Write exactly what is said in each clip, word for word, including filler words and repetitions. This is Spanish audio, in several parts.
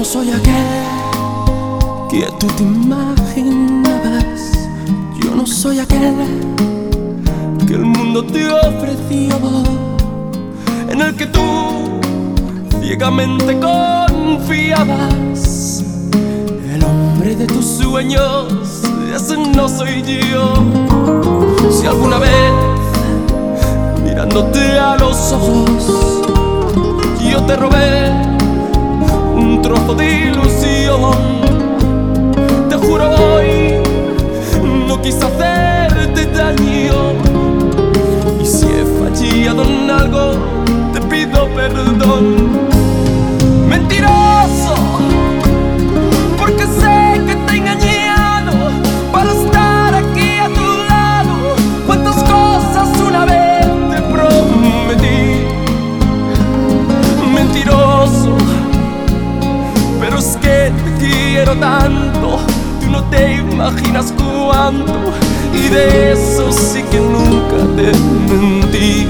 soy aquel que tú te imaginabas. Yo no soy aquel que el mundo te ofreció, en el que tú ciegamente confiabas. El hombre de tus sueños, ese no soy yo. Si alguna vez, mirándote a los ojos, yo te robé un trozo de ilusión, te juro hoy no quise hacerte daño. Y si he fallado en algo, te pido perdón. Mentiroso, porque sé que te he engañado para estar aquí a tu lado. Cuántas cosas una vez te prometí. Mentiroso, pero es que te quiero tanto, tú no te imaginas cuánto, y de eso sí que nunca te mentí.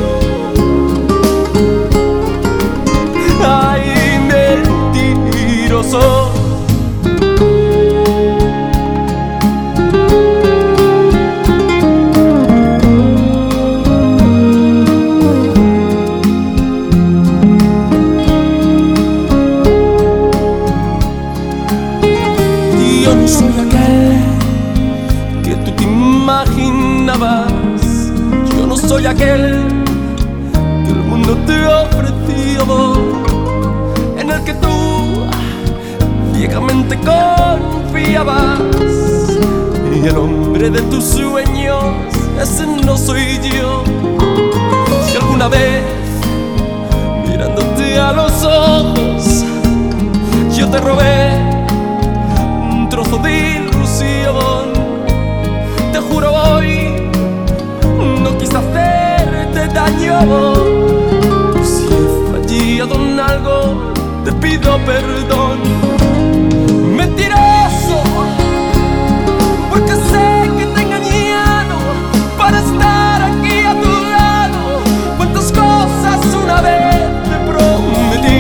Ay, mentiroso. Yo no soy aquel que tú te imaginabas. Yo no soy aquel que el mundo te ofreció, en el que tú ciegamente confiabas. Y el hombre de tus sueños, ese no soy yo. Si alguna vez, mirándote a los ojos, yo te robé un trozo de ilusión, te juro hoy no quise hacerte daño. Si he fallado en algo, te pido perdón. Mentiroso, porque sé que te he engañado para estar aquí a tu lado. Cuántas cosas una vez te prometí.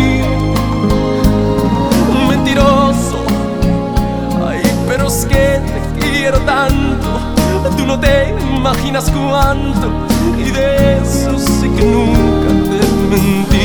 Mentiroso, pero es que te quiero tanto, tú no te imaginas cuánto, y de eso sí que nunca te mentí.